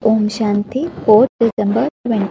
ఓం శాంతి 4 December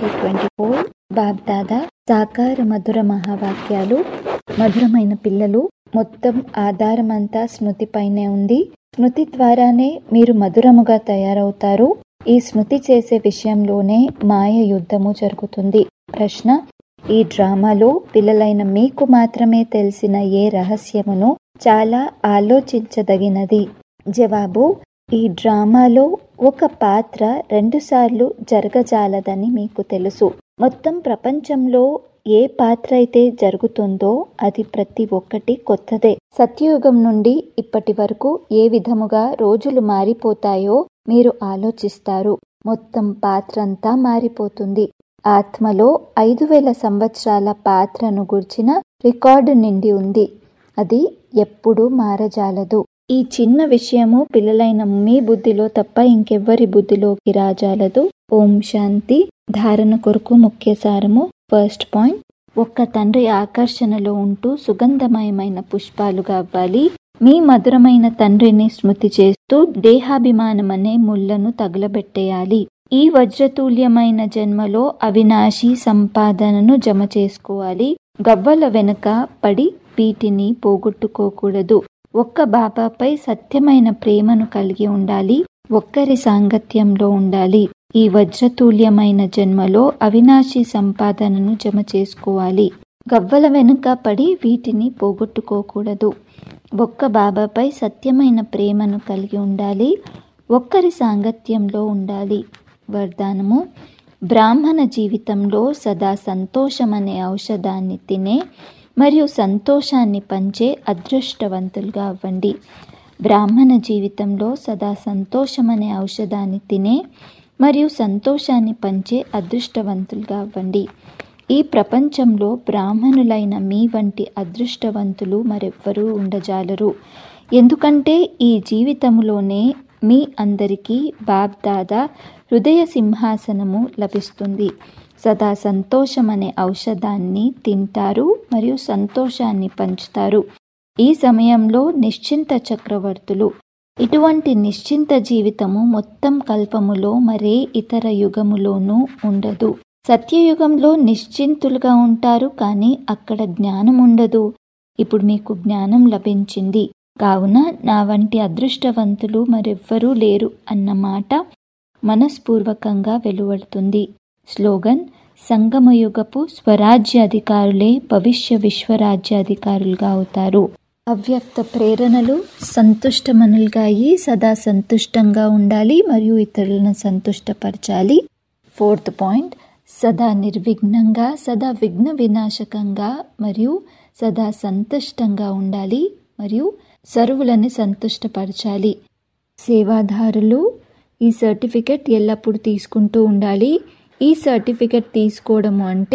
2024 BapDada సాకార మధుర మహావాక్యాలు. మధురమైన పిల్లలు, మొత్తం ఆధారమంతా స్మృతిపైనే ఉంది. స్మృతి ద్వారానే మీరు మధురముగా తయారవుతారు. ఈ స్మృతి చేసే విషయంలోనే మాయ యుద్ధము జరుగుతుంది. ప్రశ్న: ఈ డ్రామాలో పిల్లలైన మీకు మాత్రమే తెలిసిన ఏ రహస్యమును చాలా ఆలోచించదగినది? జవాబు: ఈ డ్రామాలో ఒక పాత్ర 2 సార్లు జరగజాలదని మీకు తెలుసు. మొత్తం ప్రపంచంలో ఏ పాత్ర అయితే జరుగుతుందో అది ప్రతి ఒక్కటి కొత్తదే. సత్యయుగం నుండి ఇప్పటి వరకు ఏ విధముగా రోజులు మారిపోతాయో మీరు ఆలోచిస్తారు. మొత్తం పాత్రంతా మారిపోతుంది. ఆత్మలో 5000 సంవత్సరాల పాత్రను గుర్చిన రికార్డు నిండి ఉంది. అది ఎప్పుడూ మారజాలదు. ఈ చిన్న విషయము పిల్లలైన మీ బుద్ధిలో తప్ప ఇంకెవ్వరి బుద్ధిలోకి రాజాలదు. ఓం శాంతి. ధారణ కొరకు ముఖ్య సారము. ఫస్ట్ పాయింట్: ఒక్క తండ్రి ఆకర్షణలో ఉంటూ సుగంధమయమైన పుష్పాలుగా అవ్వాలి. మీ మధురమైన తండ్రిని స్మృతి చేస్తూ దేహాభిమానమనే ముళ్లను తగులబెట్టేయాలి. ఈ వజ్రతుల్యమైన జన్మలో అవినాశి సంపాదనను జమ చేసుకోవాలి. గవ్వల వెనుక పడి వీటిని పోగొట్టుకోకూడదు. ఒక్క బాబాపై సత్యమైన ప్రేమను కలిగి ఉండాలి. ఒక్కరి సాంగత్యంలో ఉండాలి. ఈ వజ్రతుల్యమైన జన్మలో అవినాశి సంపాదనను జమ చేసుకోవాలి. గవ్వల వెనుక పడి వీటిని పోగొట్టుకోకూడదు. ఒక్క బాబాపై సత్యమైన ప్రేమను కలిగి ఉండాలి. ఒక్కరి సాంగత్యంలో ఉండాలి. వరదానము: బ్రాహ్మణ జీవితంలో సదా సంతోషమనే ఔషధాన్ని తినే మరియు సంతోషాన్ని పంచే అదృష్టవంతులుగా అవ్వండి. బ్రాహ్మణ జీవితంలో సదా సంతోషమనే ఔషధాన్ని తినే మరియు సంతోషాన్ని పంచే అదృష్టవంతులుగా అవ్వండి. ఈ ప్రపంచంలో బ్రాహ్మణులైన మీ వంటి అదృష్టవంతులు మరెవ్వరూ ఉండజాలరు. ఎందుకంటే ఈ జీవితంలోనే మీ అందరికీ బాబ్దాదా హృదయ సింహాసనము లభిస్తుంది. సదా సంతోషం అనే ఔషధాన్ని తింటారు మరియు సంతోషాన్ని పంచుతారు. ఈ సమయంలో నిశ్చింత చక్రవర్తులు. ఇటువంటి నిశ్చింత జీవితము మొత్తం కల్పములో మరే ఇతర యుగములోనూ ఉండదు. సత్యయుగంలో నిశ్చింతులుగా ఉంటారు, కానీ అక్కడ జ్ఞానం ఉండదు. ఇప్పుడు మీకు జ్ఞానం లభించింది కావున నా వంటి అదృష్టవంతులు మరెవ్వరూ లేరు అన్నమాట మనస్పూర్వకంగా వెలువడుతుంది. స్లోగన్: సంగమయుగపు స్వరాజ్యాధికారులే భవిష్య విశ్వరాజ్యాధికారులుగా అవుతారు. అవ్యక్త ప్రేరణలు: సంతుష్టమనులుగా అయి సదా సంతుష్టంగా ఉండాలి మరియు ఇతరులను సంతుష్టపరచాలి. ఫోర్త్ పాయింట్: సదా నిర్విఘ్నంగా, సదా విఘ్న వినాశకంగా మరియు సదా సంతుష్టంగా ఉండాలి మరియు సర్వులని సంతుష్టపరచాలి. సేవాదారులు: ఈ సర్టిఫికెట్ ఎల్లప్పుడూ తీసుకుంటూ ఉండాలి. ఈ సర్టిఫికెట్ తీసుకోవడము అంటే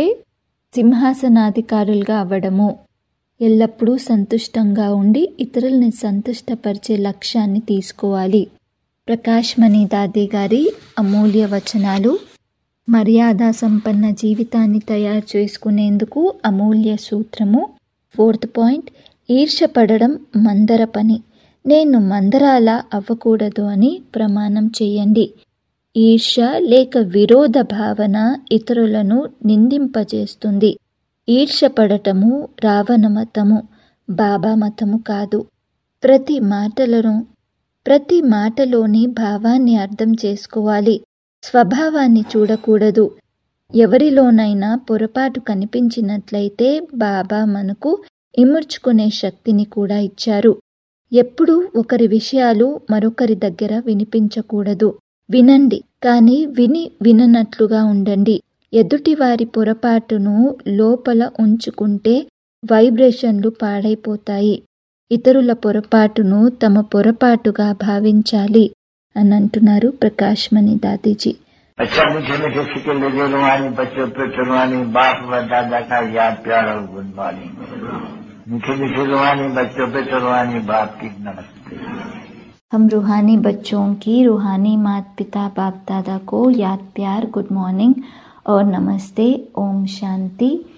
సింహాసనాధికారులుగా అవ్వడము. ఎల్లప్పుడూ సంతుష్టంగా ఉండి ఇతరుల్ని సంతుష్టపరిచే లక్ష్యాన్ని తీసుకోవాలి. ప్రకాష్ మణి దాది గారి అమూల్య వచనాలు. మర్యాద సంపన్న జీవితాన్ని తయారు చేసుకునేందుకు అమూల్య సూత్రము. ఫోర్త్ పాయింట్: ఈర్ష్యపడడం మందర పని. నేను మందరాలా అవ్వకూడదు అని ప్రమాణం చేయండి. ఈర్ష్య లేక విరోధ భావన ఇతరులను నిందింపజేస్తుంది. ఈర్ష్యపడటము రావణ మతము, బాబా మతము కాదు. ప్రతి మాటలోని భావాన్ని అర్థం చేసుకోవాలి. స్వభావాన్ని చూడకూడదు. ఎవరిలోనైనా పొరపాటు కనిపించినట్లయితే బాబా మనకు ఇముడ్చుకునే శక్తిని కూడా ఇచ్చారు. ఎప్పుడూ ఒకరి విషయాలు మరొకరి దగ్గర వినిపించకూడదు. వినండి, కానీ విననట్లుగా ఉండండి. ఎదుటివారి పొరపాటును లోపల ఉంచుకుంటే వైబ్రేషన్లు పాడైపోతాయి. ఇతరుల పొరపాటును తమ పొరపాటుగా భావించాలి అని అంటున్నారు ప్రకాష్ మణి దాదీజీ. अच्छा मीठे मीठे सिक्के लगे रुहानी बच्चों पे चुनवानी बाप व दादा का याद प्यार और गुणवानी. मीठे मीठे रुहानी बच्चों पे चुनवानी बाप की नमस्ते. हम रूहानी बच्चों की रूहानी माता पिता बाप दादा को याद प्यार, गुड मॉर्निंग और नमस्ते. ओम शांति.